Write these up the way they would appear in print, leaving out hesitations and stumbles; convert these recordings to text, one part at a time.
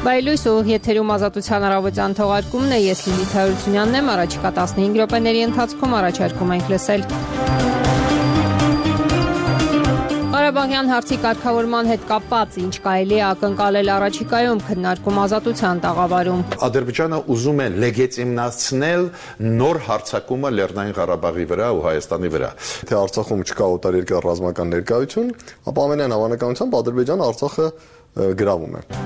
Բայլույս ու եթերում ազատության առավոտյան թողարկումն է, ես Լիլիթ Հարությունյանն եմ, առաջիկա 15 րոպեների ընթացքում առաջարկում ենք լսել. Ղարաբաղյան հարցի կարգավորման հետ կապված ինչ կարելի է ակնկալել առաջիկայում, քննարկում ազատության տաղավարում. Ադրբեջանը ուզում է լեգիտիմացնել նոր հարձակումը Լեռնային Ղարաբաղի վրա ու Հայաստանի վրա։ Թե Արցախում չկա օտարերկրյա ռազմական ներկայություն, ապա ամենայն հավանականությամբ Ադրբեջանը Արցախը գրավում է։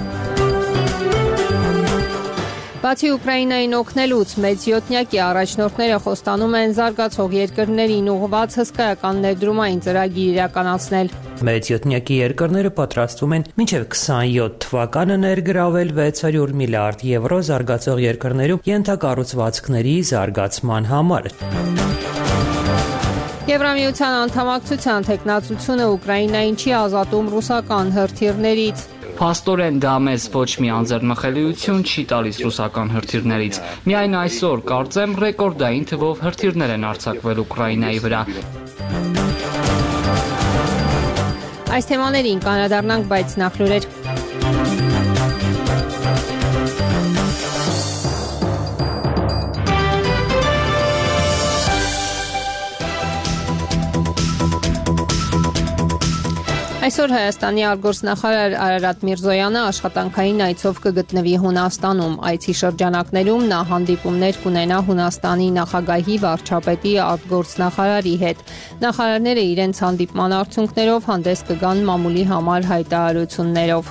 Բացի Ուկրաինային օգնելուց, մեծ յոթնյակի առաջնորդները խոստանում են զարգացող երկրներին ուղղված հսկայական ներդրումային ծրագիր իրականացնել։ Մեծ յոթնյակի երկրները պատրաստվում են մինչև 27 թվականը ներգրավել 600 միլիարդ եվրո զարգացող երկրներում ենթակառուցվածքների զարգացման համար։ Եվրամիության անդամակցության թեկնածությունը Ուկրաինային չի ազատում ռուսական հրթիռներից։ Փաստորեն դա մեզ ոչ մի անձեռնմխելիություն չի տալիս ռուսական հրթիռներից։ Միայն այսօր, կարծեմ, ռեկորդային թվով հրթիռներ են արձակվել Ուկրաինայի վրա։ Այս թեմաներին կանրադառնանք, բայց նախ լուրեր։ Այսօր Հայաստանի արտգործնախարար Արարատ Միրզոյանը աշխատանքային այցով կգտնվի Հունաստանում։ Այցի շրջանակներում նա հանդիպումներ կունենա Հունաստանի նախագահի, վարչապետի, արտգործնախարարի հետ։ Նախարարները իրենց հանդիպման արդյունքներով հանդես կգան մամուլի համար հայտարարություններով։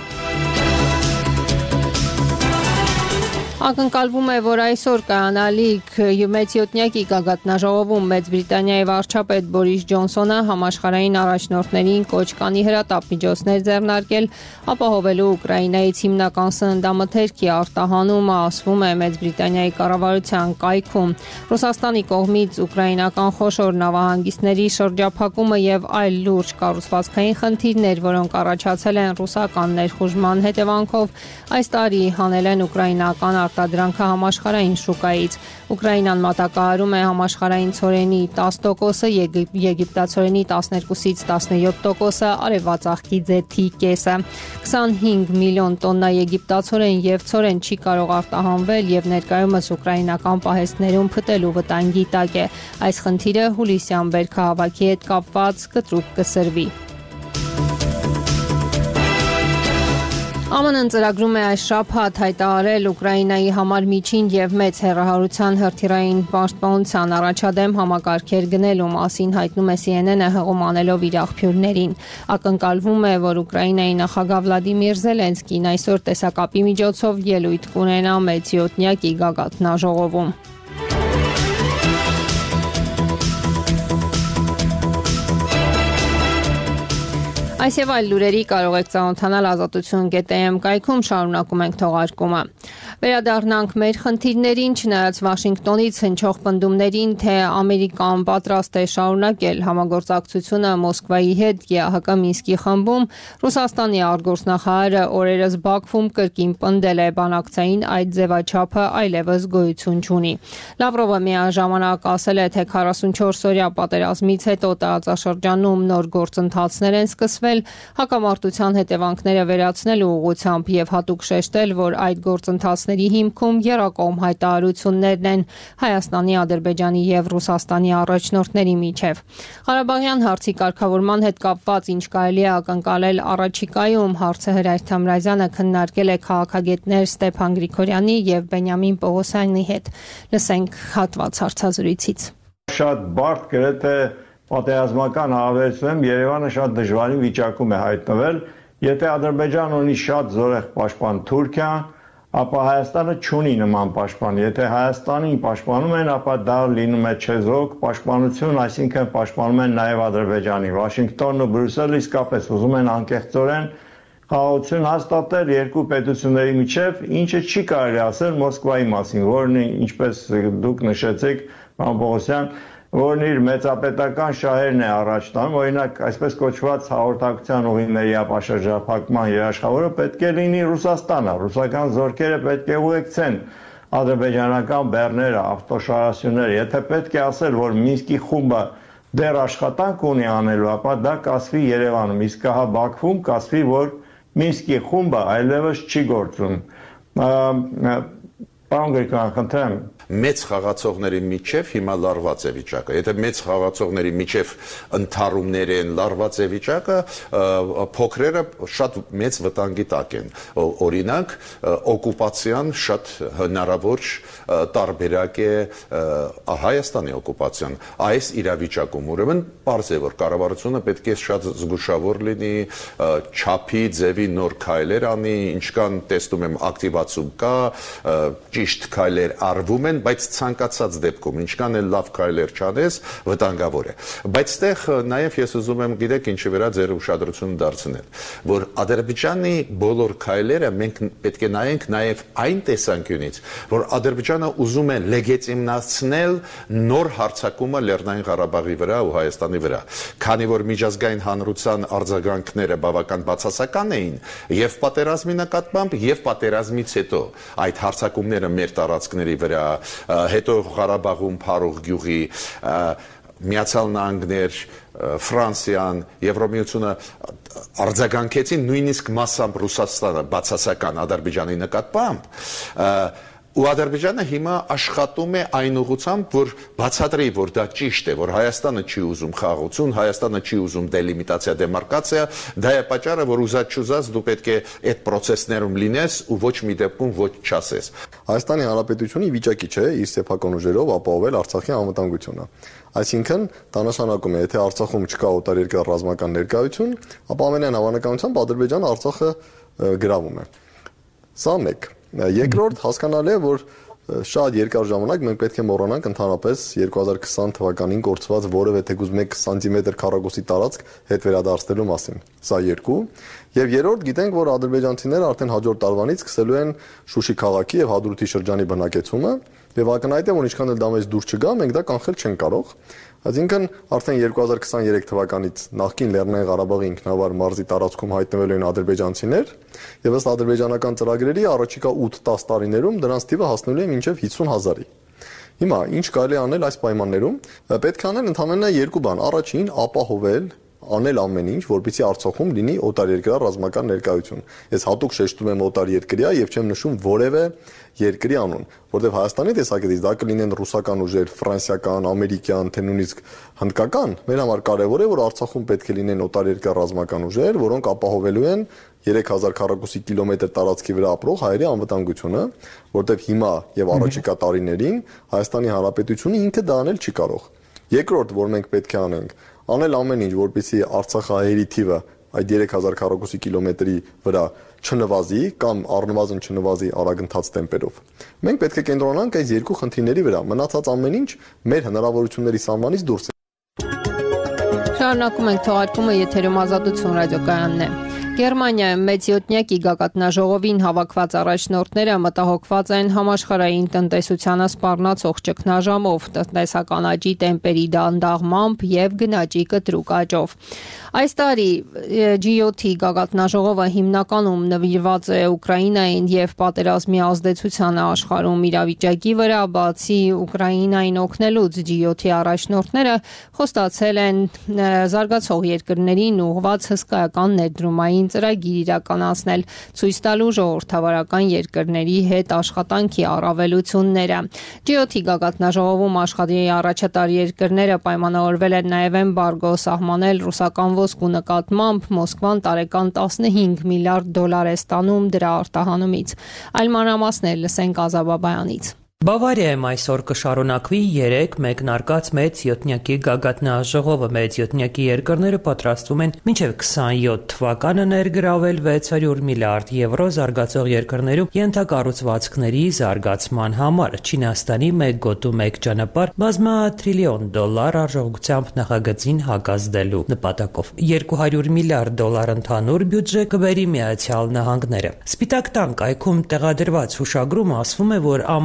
Ակնկալվում է, որ այսօր կայանալիք մեծ յոթնյակի գագաթնաժողովում Մեծ Բրիտանիայի վարչապետ Բորիս Ջոնսոնը համաշխարհային առաջնորդներին կոչ կանի հրատապ միջոցներ ձեռնարկել ապահովելու Ուկրաինայից հիմնական սննդամթերքի արտահանումը, ասվում է Մեծ Բրիտանիայի կառավարության կայքում։ Ռուսաստանի կողմից ուկրաինական խոշոր նավահանգիստների շրջափակումը եւ այլ լուրջ կառուցվածքային խնդիրներ, որոնք առաջացել են ռուսական ներխուժման հետևանքով, այս տարի հանել են ուկրաինական արտադրանքը համաշխարհային շուկայից։ Ուկրաինան մատակարարում է համաշխարհային ցորենի 10%-ը, եգիպտացորենի 12-ից 17%-ը, արևածաղկի ձեթի կեսը։ 25 միլիոն տոննա եգիպտացորեն եւ ցորեն չի կարող արտահանվել եւ ներկայումս ուկրաինական պահեստներում փտելու վտանգի տակ է։ Այս խնդիրը հուլիսյան բերքահավաքի հետ կապված կտրուկ կսրվի։ ԱՄՆ-ն ծրագրում է այս շաբաթ հայտարարել Ուկրաինայի համար միջին եւ մեծ հեռահարության հրթիռային պաշտպանության առաջադեմ համակարգեր գնելու մասին հայտնում է CNN-ը հղում անելով իր աղբյուրներին։ Ակնկալվում է, որ Ուկրաինայի նախագահ Վլադիմիր Զելենսկին այսօր տեսակապի միջոցով ելույթ կունենա մեծ յոթնյակի գագաթնաժողովում։ Այս եւ այլ լուրերի կարող եք ծանոթանալ ազատություն.am կայքում, շարունակում ենք թողարկումը։ Վերադառնանք մեր խնդիրներին, չնայած Վաշինգտոնից հնչող պնդումներին, թե Ամերիկան պատրաստ է շարունակել համագործակցությունը Մոսկվայի հետ ԵԱՀԿ Մինսկի խմբում, Ռուսաստանի արտգործնախարարը օրերս Բաքվում կրկին պնդել է բանակցային այդ ձևաչափը այլևս գոյություն չունի։ Լավրովը միաժամանակ ասել է, թե 44-օրյա պատերազմից հետո տարածաշրջանում նոր գործընթացներ են սկսվել հակամարտության հետևանքները վերացնելու ուղղությամբ եւ հատուկ շեշտել, որ այդ գործընթացների հիմքում եռակողմ հայտարարություններն են Հայաստանի, Ադրբեջանի եւ Ռուսաստանի առաջնորդների միջև։ Ղարաբաղյան հարցի կարգավորման հետ կապված ինչ կարելի է ակնկալել առաջիկայում, հարցը Հրայր Թամրազյանը քննարկել է քաղաքագետներ Ստեփան Գրիգորյանի եւ Բենյամին Պողոսյանի հետ։ Լսենք հատված հարցազրույցից։ Շատ բարդ գրեթե պատերազմական հարաբերությունում Երևանը շատ դժվարին վիճակում է հայտնվել, եթե Ադրբեջանը ունի շատ զորեղ պաշտպան Թուրքիան, ապա Հայաստանը չունի նման պաշտպան, եթե Հայաստանին պաշտպանում են, ապա դա լինում է չեզոք պաշտպանություն, այսինքն պաշտպանում են նաև Ադրբեջանի։ Վաշինգտոնն ու Բրյուսելը իսկապես ուզում են անկեղծորեն խաղաղություն հաստատել երկու պետությունների միջև, ինչը չի կարելի ասել Մոսկվայի մասին, որն ինչպես դուք նշեցիք, պարոն Պողոսյան, որն իր մեծապետական շահերն է առաջ տանում, օրինակ այսպես կոչված հաղորդակցության ուղիների ապաշրջափակման երաշխավորը պետք է լինի Ռուսաստանը, ռուսական զորքերը պետք է ուղեկցեն ադրբեջանական բեռները, ավտոշարասյունները, եթե պետք է ասել, որ Մինսկի խումբը դեռ աշխատանք ունի անելու, ապա դա կասվի Երևանում, իսկ հա Բաքվում կասվի, որ Մինսկի խումբը այլևս չի գործում։ Պարոն Գրիգորյան, խնդրեմ, մեծ խաղացողների միջև հիմա լարված է վիճակը։ Եթե մեծ խաղացողների միջև ընդհարումներ են, լարված է վիճակը, փոքրերը շատ մեծ վտանգի տակ են։ Օրինակ, օկուպացիան շատ հնարավոր տարբերակ է Հայաստանի օկուպացիան այս իրավիճակում։ Ուրեմն պարզ է, որ կառավարությունը պետք է շատ զգուշավոր լինի, չափի, ձևի նոր քայլեր անի, ինչքան տեսնում եմ ակտիվացում կա, ճիշտ քայլեր արվում են, բայց ցանկացած դեպքում ինչքան էլ լավ քայլեր չանես, վտանգավոր է։ Բայց այդտեղ նաև ես ուզում եմ, գիտեք, ինչի վրա ձեր ուշադրությունը դարձնել, որ Ադրբեջանի բոլոր քայլերը մենք պետք է նայենք նաև այն տեսանկյունից, որ Ադրբեջանը ուզում է լեգիտիմացնել նոր հարձակումը Լեռնային Ղարաբաղի վրա ու Հայաստանի վրա, քանի որ միջազգային հանրության արձագանքները բավական բացասական էին եւ պատերազմի նկատմամբ եւ պատերազմից հետո այդ հարձակումները մեր տարածքների վրա, հետո Ղարաբաղում Փարող գյուղի, Միացյալ Նահանգներ, Ֆրանսիան, Եվրոմիությունը արձագանքեցին նույնիսկ մասամբ Ռուսաստանը բացասական Ադրբեջանի նկատմամբ, ու Ադրբեջանը հիմա աշխատում է այն ուղղությամբ, որ բացատրի, որ դա ճիշտ է, որ Հայաստանը չի ուզում խաղաղություն, Հայաստանը չի ուզում դելիմիտացիա, դեմարկացիա, դա է պատճառը, որ ուզած դու պետք է այդ process-ներում լինես ու ոչ մի դեպքում ոչ չասես։ Հայաստանի Հանրապետությունը ի վիճակի չէ իր սեփական ուժերով ապահովել Արցախի անվտանգությունը։ Այսինքն, դա նշանակում է, եթե Արցախում չկա օտարերկրյա ռազմական ներկայություն, ապա ամենայն հավանականությամբ Ադրբեջանը Արցախը գրավում է։ Սա մեկ։ Երկրորդ, հասկանալի է, որ շատ երկար ժամանակ մենք պետք է մոռանանք ընդհանրապես 2020 թվականին կորցված որևէ թեկուզ 1 սանտիմետր քառակուսի տարածք հետ վերադարձնելու մասին։ Սա երկու։ Եվ երրորդ, գիտենք, որ ադրբեջանցիները արդեն հաջորդ տարվանից սկսելու են Շուշի քաղաքի եւ Հադրութի շրջանի բնակեցումը, եւ ակնհայտ է, որ ինչքան էլ դա մեզ դուր չգա, մենք դա կանխել չենք կարող։ Այսինքն արդեն 2023 թվականից նախկին Լեռնային Ղարաբաղի ինքնավար մարզի տարածքում հայտնվելու են ադրբեջանցիներ, եւ ըստ ադրբեջանական ծրագրերի առաջիկա 8-10 տարիներում դրանց թիվը հասնելու է մինչև 50,000-ի։ Հիմա ինչ կարելի անել այս պայմաններում։ Պետք է անել ընդհանրապես երկու բան։ Առաջին, ապահովել անել ամեն ինչ, որպեսզի Արցախում լինի օտարերկրյա ռազմական ներկայություն։ Ես հատուկ շեշտում եմ օտարերկրյա եւ չեմ նշում որևէ երկրի անուն, որտեղ Հայաստանի տեսակետից դա կլինեն ռուսական ուժեր, ֆրանսիական, ամերիկյան, թե նույնիսկ հնդկական, մեր համար կարևոր է, որ Արցախում պետք է լինեն օտարերկրյա ռազմական ուժեր, որոնք ապահովելու են 3000 քառակուսի կիլոմետր տարածքի վրա ապրող հայերի անվտանգությունը, որտեղ հիմա եւ առաջիկա տարիներին Հայաստանի Հանրապետությունը ինքը դա անել չի կարող։ Երկրորդ, որ մենք պետք է անենք, անել ամեն ինչ, որպեսզի արցախահայերի թիվը այդ 3000 քառակուսի կիլոմետրի վրա չնվազի կամ առնվազն չնվազի արագընթաց տեմպերով։ Մենք պետք է կենտրոնանանք այս երկու խնդիրների վրա, մնացած ամեն ինչ մեր հնարավորությունների սահմանից դուրս է։ Շարունակում ենք թողարկումը, եթերում Ազատություն ռադիոկայանն է։ Գերմանիայում մեծ յոթնյակի գագաթնաժողովին հավաքված առաջնորդները մտահոգված են համաշխարհային տնտեսությանը սպառնացող ճգնաժամով, տնտեսական աճի տեմպերի դանդաղմամբ եւ գնաճի կտրուկ աճով։ Այս տարի G7-ի գագաթնաժողովը հիմնականում նվիրված է Ուկրաինային եւ պատերազմի ազդեցությանը աշխարհում իրավիճակի վրա, բացի Ուկրաինային օգնելուց G7-ի առաջնորդները խոստացել են զարգացող երկրներին ուղղված հսկայական ներդրումային ծրագիր իրականացնել, ցույց տալու ժողովրդավարական երկրների հետ աշխատանքի առավելությունները։ G7-ի գագաթնաժողովում աշխատի առաջատար երկրները պայմանավորվել են նաև էմբարգո սահմանել ռուսական ոսկու նկատմամբ, Մոսկվան տարեկան $15 միլիարդ է ստանում դրա արտահանումից։ Այլ մանրամասներ լսենք Ազաբաբայանից։ Բավարիայում այսօր կշարունակվի 3 մեկնարկած մեծ յոթնյակի գագաթնաժողովը։ Մեծ յոթնյակի երկրները պատրաստվում են մինչև 27 թվականը ներգրավել 600 միլիարդ եվրո զարգացող երկրներում ենթակառուցվածքների զարգացման համար։ Չինաստանի 1 գոտու 1 ճանապարհ բազմա $1 տրիլիոն արժողությամբ նախագծին հակազդելու նպատակով 200 միլիարդ $, ընդհանուր բյուջե կբերի Միացյալ Նահանգները։ Սպիտակ տան կայքում տեղադրված հուշագրում ասվում է, որ ԱՄՆ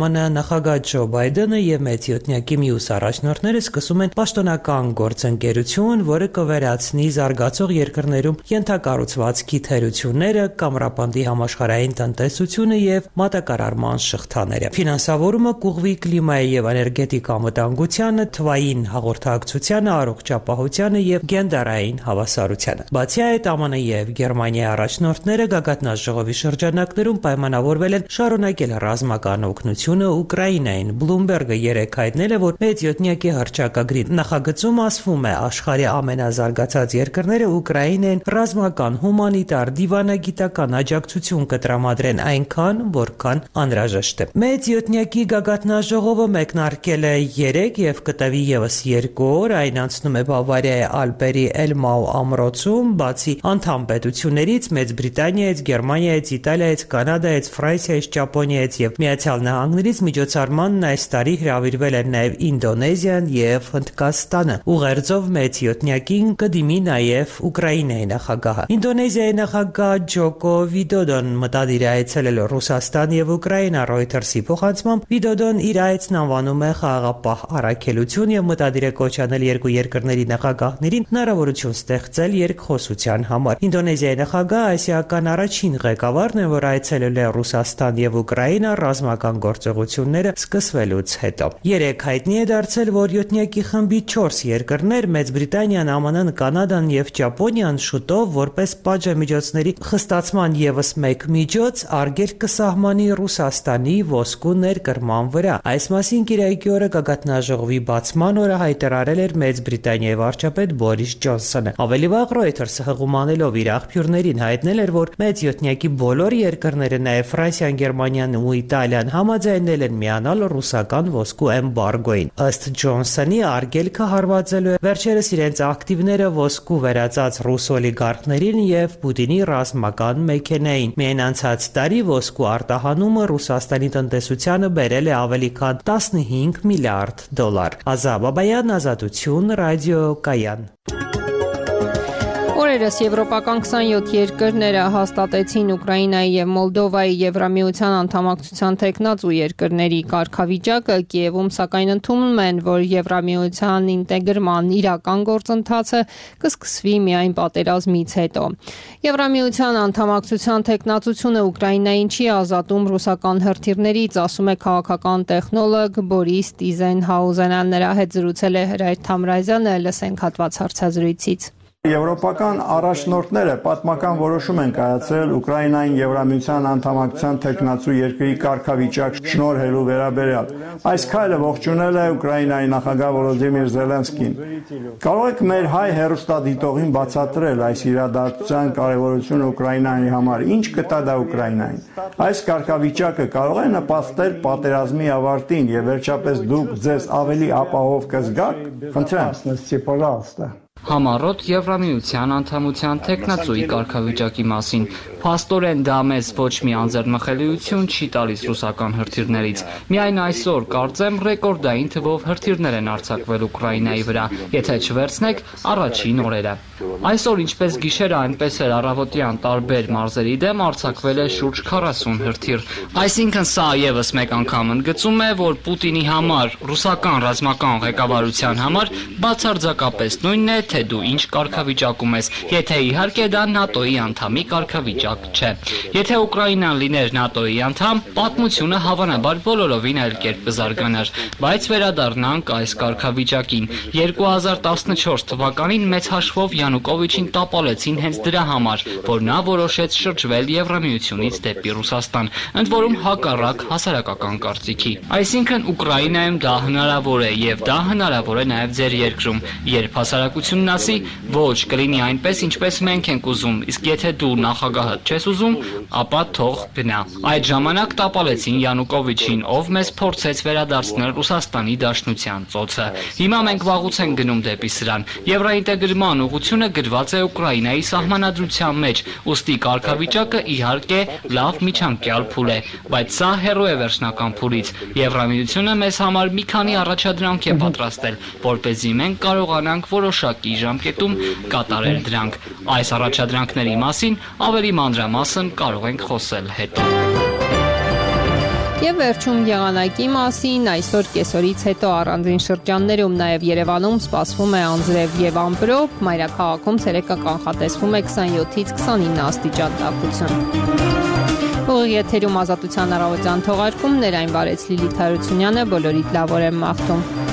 նախագահ Ջո Բայդենը եւ մեծ յոթնյակի մյուս առաջնորդները սկսում են պաշտոնական գործընկերություն, որը կվերացնի զարգացող երկրներում ենթակառուցվածքի թերությունները, կամրապնդի համաշխարհային տնտեսությունը եւ մատակարարման շղթաները։ Ֆինանսավորումը կուղղվի կլիմայի եւ էներգետիկա անվտանգությանը, թվային հաղորդակցությանը, առողջապահությանը եւ գենդերային հավասարությանը։ Բացի այդ, ԱՄՆ եւ Գերմանիայի առաջնորդները գագաթնաժողովի շրջանակներում պայմանավորվել են շարունակել ռազմական օգնությունը Ուկրաինային։ Bloomberg-ը երեկ հայտնել է, որ մեծ յոթնյակի հռչակագրի նախագծում ասվում է, աշխարհի ամենազարգացած երկրները Ուկրաինային ռազմական, հումանիտար, դիվանագիտական աջակցություն կտրամադրեն այնքան, որքան անհրաժեշտ է։ Մեծ յոթնյակի գագաթնաժողովը մեկնարկել է 3 եւ կտևի եւս 2 օր, այն անցնում է Բավարիայի Ալպերի Էլմաու ամրոցում, բացի անդամ պետություններից Մեծ Բրիտանիայից, Գերմանիայից, Իտալիայից, Կանադայից, Ֆրանսիայից, Ճապոնիայից եւ Միացյալ Նահանգներից միջոցառմանն այս տարի հրավիրվել են նաեւ Ինդոնեզիան եւ Հնդկաստանը։ Ուղերձով մեծ յոթնյակին կդիմի նաեւ Ուկրաինայի նախագահը։ Ինդոնեզիայի նախագահ Ջոկո Վիդոդոն մտադիր է այցելել Ռուսաստան եւ Ուկրաինա։ Reuters-ի փոխանցմամբ Վիդոդոն իր այցն անվանում է խաղաղապահ առաքելություն եւ մտադիր է կոչ անել երկու երկրների նախագահներին հնարավորություն ստեղծել երկխոսության համար։ Ինդոնեզիայի նախագահը ասիական առաջին ղեկավարն է, որ այցելել է Ռուսաստան եւ Ուկրաինա ռազմական գործողությունները սկսվելուց հետո։ Երեք հայտնի է դարձել, որ յոթնյակի խմբի 4 երկրներ՝ Մեծ Բրիտանիան, ԱՄՆ-ն, Կանադան եւ Ճապոնիան շուտով որպես պատժամիջոցների խստացման եւս մեկ միջոց արգելք կսահմանի Ռուսաստանի ոսկու ներկրման վրա։ Այս մասին Կիրակի օրը գագաթնաժողովի բացման օրը հայտարարել էր Մեծ Բրիտանիայի վարչապետ Բորիս Ջոնսոնը։ Ավելի վաղ Reuters-ը հղումանելով իր աղբյուրներին հայտնել էր, որ մեծ յոթնյակի բոլոր երկրները, նաև Ֆրանսիան, Գերմանիան ու Իտալիան համաձայնել են միանալ ռուսական ոսկու էմբարգոին։ Ըստ Ջոնսոնի, արգելքը հարվածելու է վերջերս իրենց ակտիվները ոսկու վերածած ռուս օլիգարխներին եւ Պուտինի ռազմական մեքենային։ Միայն անցած տարի ոսկու արտահանումը Ռուսաստանի տնտեսությանը բերել է ավելի քան $15 միլիարդ։ Ազա Բաբայան, Ազատություն, Ռադիո Կայան։ Օրերս եվրոպական 27 երկրները հաստատեցին Ուկրաինայի եւ Մոլդովայի Եվրամիության անդամակցության թեկնածու երկրների կարգավիճակը, Կիևում սակայն ընդունում են, որ Եվրամիության ինտեգրման իրական գործընթացը կսկսվի միայն պատերազմից հետո։ Եվրամիության անդամակցության թեկնածությունը Ուկրաինային չի ազատում ռուսական հրթիռներից, ասում է քաղաքական տեխնոլոգ Բորիս Տիզենհաուզենը, նրա հետ զրուցել է Հրայր Թամրազյանը, լսենք հատված հարցազրույցից։ Եվրոպական առաջնորդները պատմական որոշում են կայացրել Ուկրաինային Եվրամիության անդամակցության թեկնածու երկրի կարգավիճակ շնորհելու վերաբերյալ։ Այս քայլը ողջունել է Ուկրաինայի նախագահ Վոլոդիմիր Զելենսկին։ Կարող եք մեր հայ հեռուստադիտողին բացատրել այս իրադարձության կարևորությունը Ուկրաինայի համար, ինչ կտա դա Ուկրաինային։ Այս կարգավիճակը կարող է նպաստել պատերազմի ավարտին եւ վերջապես դուք ձեզ ավելի ապահով կզգաք։ Խնդրեմ։ Համառոտ Եվրամիության անդամության թեկնածուի կարգավիճակի մասին։ Փաստորեն դա մեզ ոչ մի անձեռնմխելիություն չի տալիս ռուսական հրթիռներից։ Միայն այսօր կարծեմ ռեկորդային թվով հրթիռներ են արձակվել Ուկրաինայի վրա, եթե չվերցնեք առաջին օրերը։ Այսօր ինչպես գիշերը, այնպես էլ առավոտյան տարբեր մարզերի դեմ արձակվել է շուրջ 40 հրթիռ։ Այսինքն սա եւս մեկ անգամ ընդգծում է, որ Պուտինի համար, ռուսական ռազմական ղեկավարության համար բացարձակապես նույնն է, թե դու ինչ կարգավիճակում ես, եթե իհարկե դա ՆԱՏՕ-ի անդամի կարգավիճակ չէ։ Եթե Ուկրաինան լիներ ՆԱՏՕ-ի անդամ, պատմությունը հավանաբար բոլորովին այլ կերպ կզարգանար, բայց վերադառնանք այս կարգավիճակին։ 2014 թվականին մեծ հաշվով Յանուկովիչին տապալեցին հենց դրա համար, որ նա որոշեց շրջվել Եվրամիությունից դեպի Ռուսաստան, ընդ որում հակառակ հասարակական կարծիքի։ Այսինքն Ուկրաինայում դա հնարավոր է եւ դա հնարավոր է նաեւ ձեր երկրում, երբ հասարակությունն ասի, ոչ, կլինի այնպես, ինչպես մենք ենք ուզում, իսկ եթե դու նախագահը չես ուզում, ապա թող գնա։ Այդ ժամանակ տապալեցին Յանուկովիչին, ով մեզ փորձեց վերադարձնել Ռուսաստանի Դաշնության ծոցը։ Հիմա մենք վաղուց ենք գնում դեպի սրան։ Եվրոինտեգրման ուղղությունը գրված է Ուկրաինայի սահմանադրության մեջ, ուստի կարգավիճակը իհարկե լավ միջանկյալ փուլ է, բայց սա հեռու է վերջնական փուլից։ Եվրամիությունը մեզ համար մի քանի առաջադրանք է պատրաստել, որպեսզի մենք կարողանանք որոշակի ժամկետում կատարել դրանք։ Այս առաջադրանքների մասին ավելի մանրամասն կարող ենք խոսել հետո։ Եվ վերջում եղանակի մասին, այսօր կեսօրից հետո առանձին շրջաններում, նաև Երևանում սպասվում է անձրև եւ ամպրոպ, մայրաքաղաքում ցերեկը կանխատեսվում է 27-ից 29 աստիճան տաքություն։ Ուղիղ եթերում Ազատության առավոտյան թողարկումներ, այն վարեց Լիլիթ Հարությունյանը, բոլորիդ լավ օր եմ մաղթում։